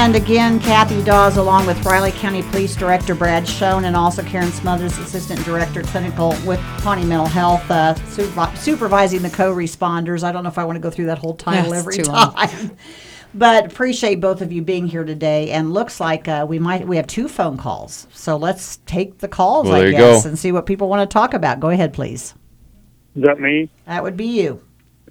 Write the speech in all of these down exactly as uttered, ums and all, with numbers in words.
And again, Kathy Dawes, along with Riley County Police Director Brad Schoen, and also Karen Smothers, Assistant Director Clinical with Pawnee Mental Health, uh, supervi- supervising the co-responders. I don't know if I want to go through that whole title Yes, every too time. long. But appreciate both of you being here today. And looks like uh, we might we have two phone calls. So let's take the calls, Well, I there you guess, go. and see what people want to talk about. Go ahead, please. Is that me? That would be you.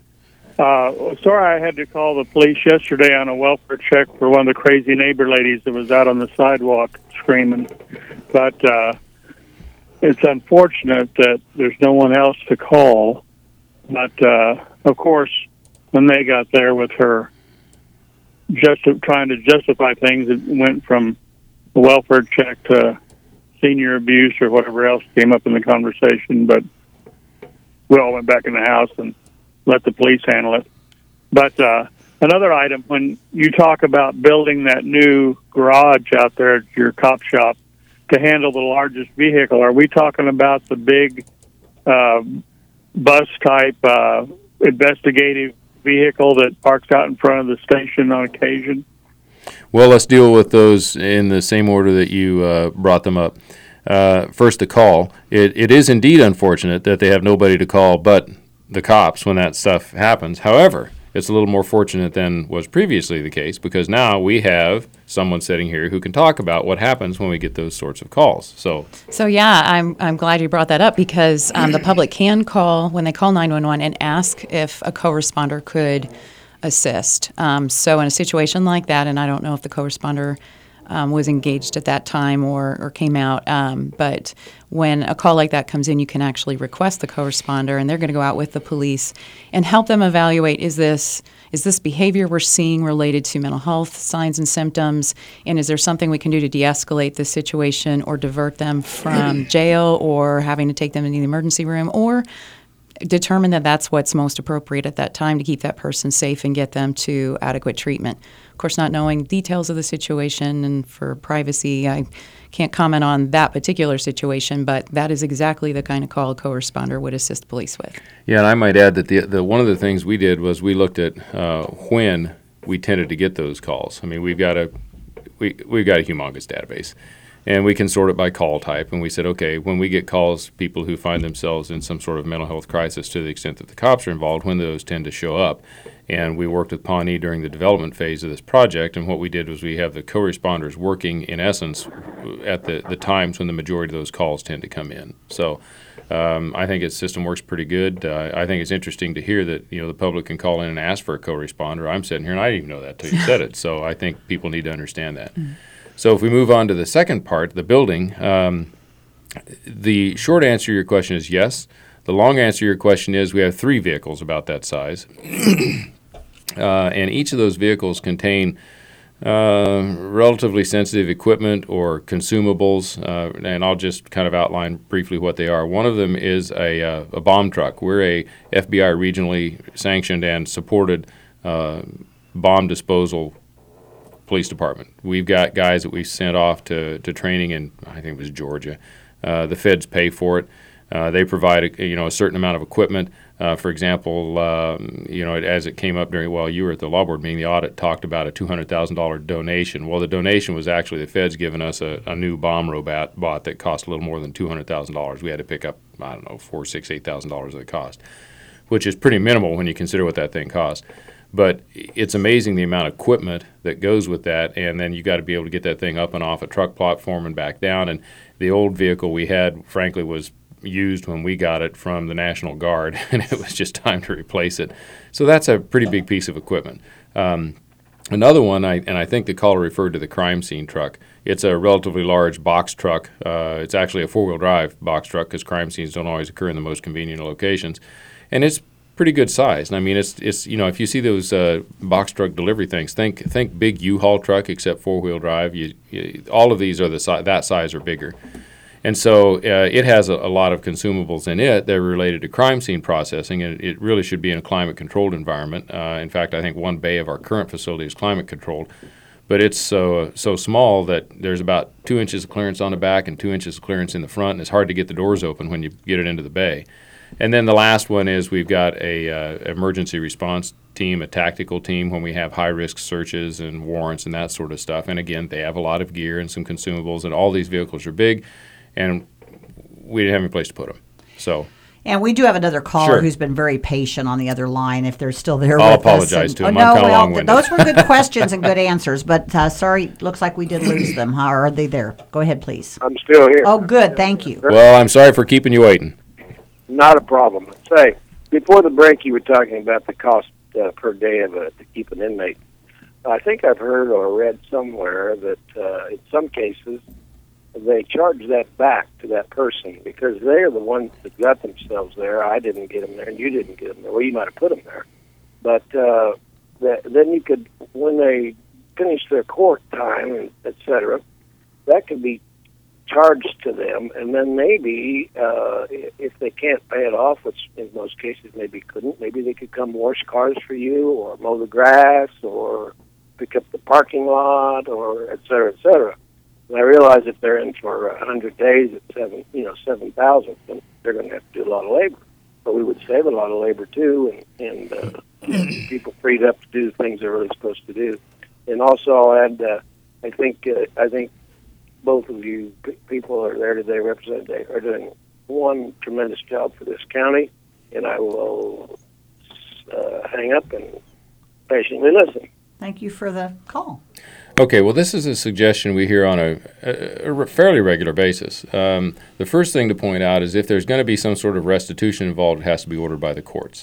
Uh, sorry I had to call the police yesterday on a welfare check for one of the crazy neighbor ladies that was out on the sidewalk screaming. But uh, it's unfortunate that there's no one else to call. But, uh, of course, when they got there with her just trying to justify things, it went from a welfare check to senior abuse or whatever else came up in the conversation. But we all went back in the house and let the police handle it. But uh, another item, when you talk about building that new garage out there at your cop shop to handle the largest vehicle, are we talking about the big uh, bus-type uh, investigative vehicle that parks out in front of the station on occasion? Well, let's deal with those in the same order that you uh, brought them up. Uh, first, the call. It, it is indeed unfortunate that they have nobody to call but the cops when that stuff happens. However, it's a little more fortunate than was previously the case, because now we have someone sitting here who can talk about what happens when we get those sorts of calls. So, So yeah, I'm I'm glad you brought that up, because um, the public can call when they call nine one one and ask if a co-responder could assist. Um, so in a situation like that, and I don't know if the co-responder um, was engaged at that time or, or came out, um, but when a call like that comes in, you can actually request the co-responder, and they're going to go out with the police and help them evaluate, is this is this behavior we're seeing related to mental health signs and symptoms, and is there something we can do to de-escalate this situation or divert them from jail or having to take them into the emergency room, or determine that that's what's most appropriate at that time to keep that person safe and get them to adequate treatment. Of course, not knowing details of the situation, and for privacy, I can't comment on that particular situation, but that is exactly the kind of call a co-responder would assist police with. yeah, and I might add that the, the one of the things we did was we looked at uh, when we tended to get those calls. I mean, we've got a we we've got a humongous database, and we can sort it by call type. And we said, okay, when we get calls, people who find themselves in some sort of mental health crisis, to the extent that the cops are involved, when those tend to show up. And we worked with Pawnee during the development phase of this project, and what we did was we have the co-responders working, in essence, at the, the times when the majority of those calls tend to come in. So um, I think its system works pretty good. Uh, I think it's interesting to hear that, you know, the public can call in and ask for a co-responder. I'm sitting here, and I didn't even know that till you said it. So I think people need to understand that. Mm. So if we move on to the second part, the building, um, the short answer to your question is yes. The long answer to your question is we have three vehicles about that size. Uh, and each of those vehicles contain uh, relatively sensitive equipment or consumables, uh, and I'll just kind of outline briefly what they are. One of them is a, uh, a bomb truck. We're a F B I regionally sanctioned and supported uh, bomb disposal police department. We've got guys that we sent off to, to training in, I think it was Georgia. Uh, the feds pay for it. Uh, they provide a, you know a certain amount of equipment. Uh, for example, um, you know, it, as it came up during, while you were at the law board meeting, the audit talked about a two hundred thousand dollars donation. Well, the donation was actually the feds giving us a, a new bomb robot bot that cost a little more than two hundred thousand dollars. We had to pick up, I don't know, four, six, eight thousand dollars of the cost, which is pretty minimal when you consider what that thing cost. But it's amazing the amount of equipment that goes with that, and then you got to be able to get that thing up and off a truck platform and back down. And the old vehicle we had, frankly, was used when we got it from the National Guard, and it was just time to replace it. So that's a pretty big piece of equipment. Um, another one, I, and I think the caller referred to the crime scene truck. It's a relatively large box truck. Uh, it's actually a four-wheel drive box truck, because crime scenes don't always occur in the most convenient locations. And it's pretty good size. And I mean, it's it's you know, if you see those uh, box truck delivery things, think think big U-Haul truck except four-wheel drive. You, you, all of these are the si- that size or bigger. And so uh, it has a, a lot of consumables in it that are related to crime scene processing, and it really should be in a climate-controlled environment. Uh, in fact, I think one bay of our current facility is climate-controlled. But it's so so small that there's about two inches of clearance on the back and two inches of clearance in the front, and it's hard to get the doors open when you get it into the bay. And then the last one is we've got a uh, emergency response team, a tactical team when we have high-risk searches and warrants and that sort of stuff. And again, they have a lot of gear and some consumables, and all these vehicles are big, and we didn't have any place to put them. So. And we do have another caller Sure. who's been very patient on the other line. If they're still there I'll with apologize us. to And- them. I'm oh, kinda well, long-winded. those were good questions and good answers. But uh, sorry, looks like we did lose them. Huh? Or are they there? Go ahead, please. I'm still here. Oh, good. Thank you. Well, I'm sorry for keeping you waiting. Not a problem. Say, before the break, you were talking about the cost uh, per day of a, to keep an inmate. I think I've heard or read somewhere that uh, in some cases they charge that back to that person because they are the ones that got themselves there. I didn't get them there, and you didn't get them there. Well, you might have put them there, but uh, that, then you could, when they finish their court time, and et cetera, that could be charged to them, and then maybe uh, if they can't pay it off, which in most cases maybe couldn't, maybe they could come wash cars for you, or mow the grass, or pick up the parking lot, or et cetera, et cetera. And I realize if they're in for a hundred days at seven, you know, seven thousand, then they're going to have to do a lot of labor. But we would save a lot of labor too, and and uh, people freed up to do the things they're really supposed to do. And also, I'll add, uh, I think uh, I think both of you p- people are there today, representing, are doing one tremendous job for this county, and I will uh, hang up and patiently listen. Thank you for the call. Okay, well, this is a suggestion we hear on a, a, a fairly regular basis. Um, the first thing to point out is if there's going to be some sort of restitution involved, it has to be ordered by the courts.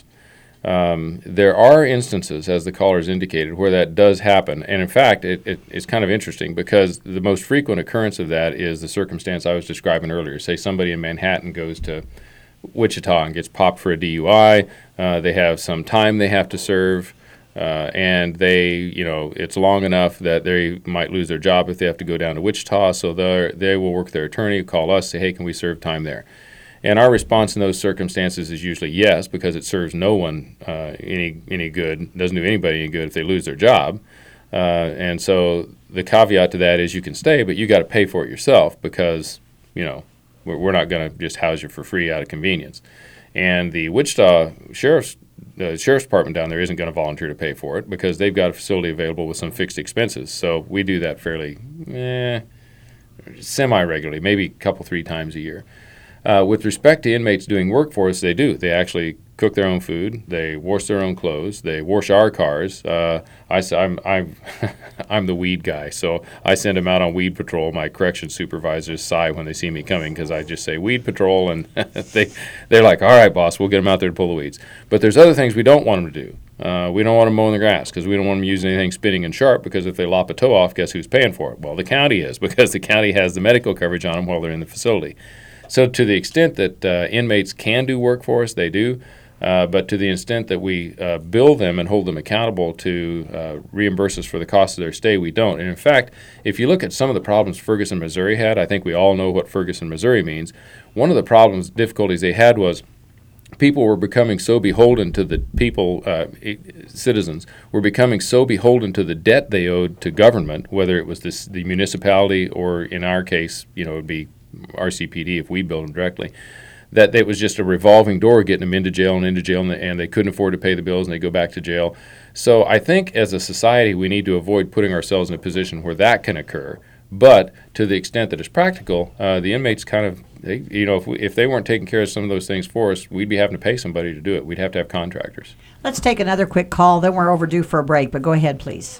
Um, there are instances, as the callers indicated, where that does happen. And in fact, it, it, it's kind of interesting because the most frequent occurrence of that is the circumstance I was describing earlier. Say somebody in Manhattan goes to Wichita and gets popped for a D U I. Uh, they have some time they have to serve. Uh, and they, you know, it's long enough that they might lose their job if they have to go down to Wichita. So they they will work their attorney, call us, say, hey, can we serve time there? And our response in those circumstances is usually yes, because it serves no one uh, any any good, doesn't do anybody any good if they lose their job. Uh, and so the caveat to that is you can stay, but you got to pay for it yourself because, you know, we're, we're not going to just house you for free out of convenience. And the Wichita Sheriff's The Sheriff's Department down there isn't going to volunteer to pay for it because they've got a facility available with some fixed expenses. So we do that fairly eh, semi-regularly, maybe a couple, three times a year. Uh, with respect to inmates doing work for us, they do. They actually cook their own food. They wash their own clothes. They wash our cars. Uh, I, I'm, I'm, I'm the weed guy, so I send them out on weed patrol. My correction supervisors sigh when they see me coming because I just say weed patrol, and they, they're like, all right, boss, we'll get them out there to pull the weeds. But there's other things we don't want them to do. Uh, we don't want them mowing the grass because we don't want them using anything spinning and sharp because if they lop a toe off, guess who's paying for it? Well, the county is because the county has the medical coverage on them while they're in the facility. So to the extent that uh, inmates can do work for us, they do. Uh, but to the extent that we uh, bill them and hold them accountable to uh, reimburse us for the cost of their stay, we don't. And in fact, if you look at some of the problems Ferguson, Missouri had, I think we all know what Ferguson, Missouri means. One of the problems, difficulties they had was people were becoming so beholden to the people, uh, citizens were becoming so beholden to the debt they owed to government, whether it was this, the municipality or in our case, you know, it would be R C P D if we billed them directly, that it was just a revolving door getting them into jail and into jail, and, and they couldn't afford to pay the bills, and they go back to jail. So I think as a society, we need to avoid putting ourselves in a position where that can occur. But to the extent that it's practical, uh, the inmates kind of, they, you know, if, we, if they weren't taking care of some of those things for us, we'd be having to pay somebody to do it. We'd have to have contractors. Let's take another quick call. Then we're overdue for a break, but go ahead, please.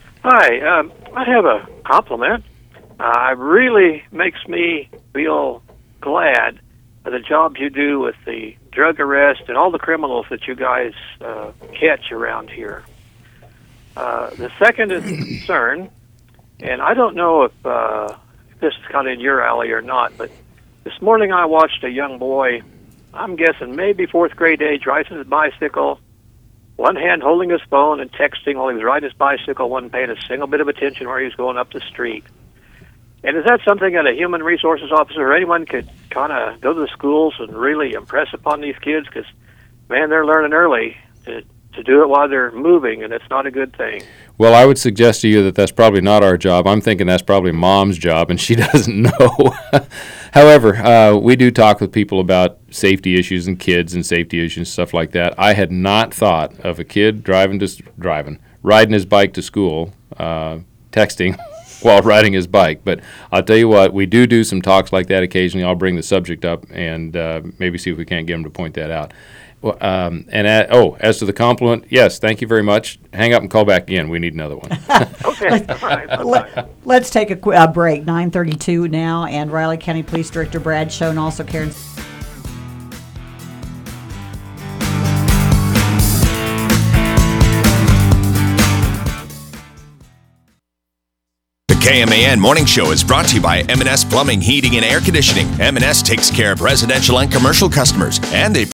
Hi, um, I have a compliment. Uh, it really makes me feel glad for the jobs you do with the drug arrest and all the criminals that you guys uh, catch around here. Uh, the second is concern, and I don't know if, uh, if this is kind of in your alley or not, but this morning I watched a young boy, I'm guessing maybe fourth grade age, riding his bicycle, one hand holding his phone and texting while he was riding his bicycle, wasn't paying a single bit of attention where he was going up the street. And is that something that a human resources officer or anyone could kind of go to the schools and really impress upon these kids? Because, man, they're learning early to to do it while they're moving, and it's not a good thing. Well, I would suggest to you that that's probably not our job. I'm thinking that's probably Mom's job, and she doesn't know. However, uh, we do talk with people about safety issues and kids and safety issues and stuff like that. I had not thought of a kid driving to s- driving, riding his bike to school, uh, texting while riding his bike. But I'll tell you what, we do do some talks like that occasionally. I'll bring the subject up and uh, maybe see if we can't get him to point that out. Well, um, and at, oh, as to the compliment, yes, thank you very much. Hang up and call back again. We need another one. Okay. All right. Bye-bye. Let, let's take a, qu- a break. nine thirty-two now, and Riley County Police Director Brad Schoen, also Karen. The K M A N Morning Show is brought to you by M and S Plumbing, Heating, and Air Conditioning. M and S takes care of residential and commercial customers, and they